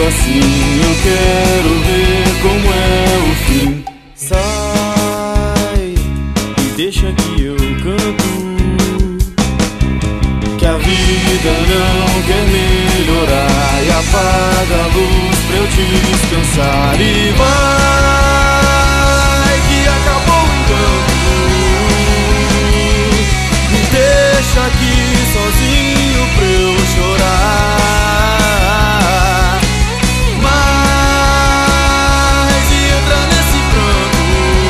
assim, eu quero ver como é o fim. Sai e deixa que eu canto, que a vida não quer melhorar, e apaga a luz pra eu te descansar. E vai, que acabou o encanto, me deixa aqui sozinho pra eu chorar. Mas entra nesse pranto,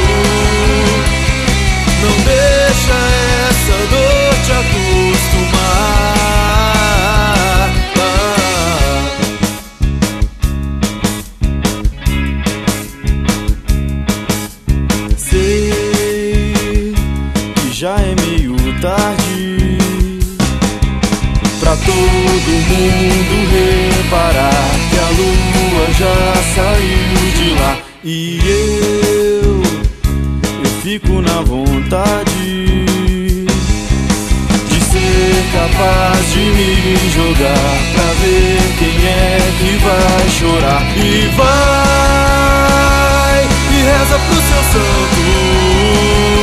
não deixa essa dor te acostumar. Sei que já é meio tarde pra todo mundo reparar que a lua já saiu de lá. E eu fico na vontade de ser capaz de me jogar pra ver quem é que vai chorar. E vai, e reza pro seu santo